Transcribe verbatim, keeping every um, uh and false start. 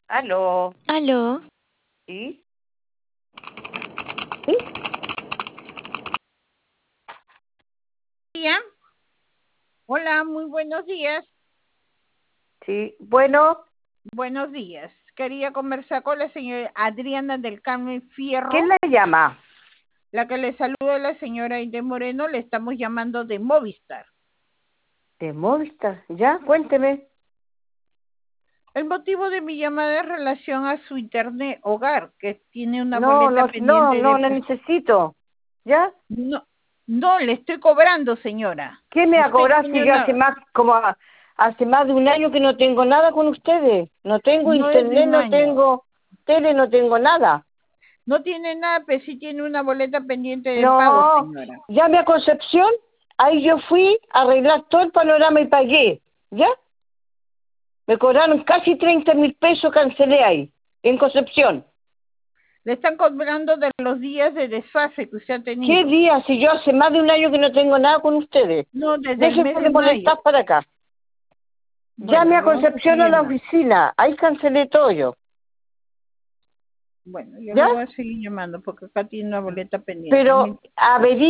Aló. Aló. ¿Sí? ¿Sí? Hola, muy buenos días. Sí. Bueno. Buenos días. Quería conversar con la señora Adriana del Carmen Fierro. ¿Quién la llama? La que le saluda la señora Aide Moreno, le estamos llamando de Movistar. ¿De Movistar? ¿Ya? Cuénteme. El motivo de mi llamada es relación a su internet hogar, que tiene una No, boleta no, pendiente no, no, de... no necesito. ¿Ya? No, no, le estoy cobrando, señora. ¿Qué me va a Usted cobrar tiene si yo una... hace más, como a- hace más de un año que no tengo nada con ustedes? No tengo No es de internet, un no año. tengo tele, no tengo nada. No tiene nada, pero sí tiene una boleta pendiente de No, pago, señora. llame a Concepción, ahí yo fui a arreglar todo el panorama y pagué. ¿Ya? Me cobraron casi treinta mil pesos, cancelé ahí, en Concepción. Le están cobrando de los días de desfase que usted ha tenido. ¿Qué día? Si yo hace más de un año que no tengo nada con ustedes. No, desde el Déjese mes de de molestar mayo. para acá. Bueno, Llame a le vamos a Concepción seguir a la llamando. oficina. Ahí cancelé todo yo. Bueno, yo ¿Ya? le voy a seguir llamando porque acá tiene una boleta pendiente. Pero averigüe.